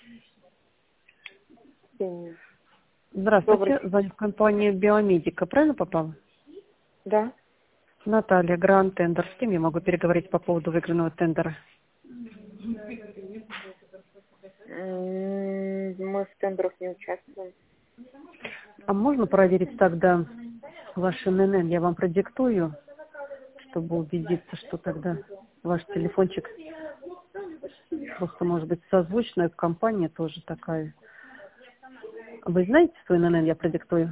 Здравствуйте, звоню в компанию Биомедика. Правильно попала? Да. Наталья, Гранд Тендер. С кем я могу переговорить по поводу выигранного тендера? Мы в тендерах не участвуем. А можно проверить тогда ваш ННН? Я вам продиктую, чтобы убедиться, что тогда ваш телефончик просто может быть созвучная компания тоже такая. Вы знаете свой ННН? Я продиктую.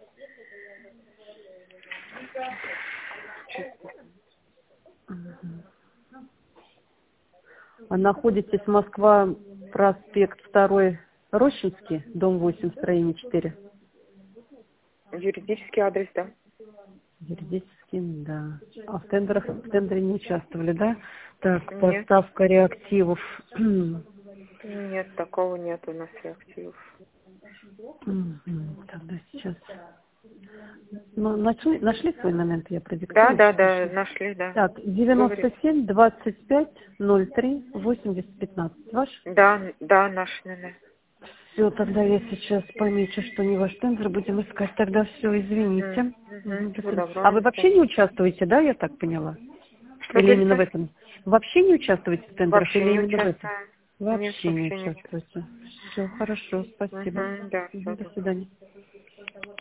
А находитесь Москва, проспект 2 Рощинский, дом 8, строение 4. Юридический адрес, да. Юридический, да. А в тендере не участвовали, да? Так, Нет. поставка реактивов. Нет, такого нет у нас реактивов. Тогда сейчас. Ну, нашли свой момент, я продиктую. Да, нашли, да. Так, 97 25 03 80 15. Ваш? Да, наш, наверное. Все, тогда я сейчас помечу, что не ваш тендер, будем искать. Тогда все, извините. А вы вообще не участвуете, да, я так поняла? Что Или именно в говорите? этом? Вообще не участвуете в тендерах Вообще или не именно в этом? участвуем. Нет, Вообще не вообще не участвуем. участвуете. Все, хорошо, спасибо. Да, все. До свидания.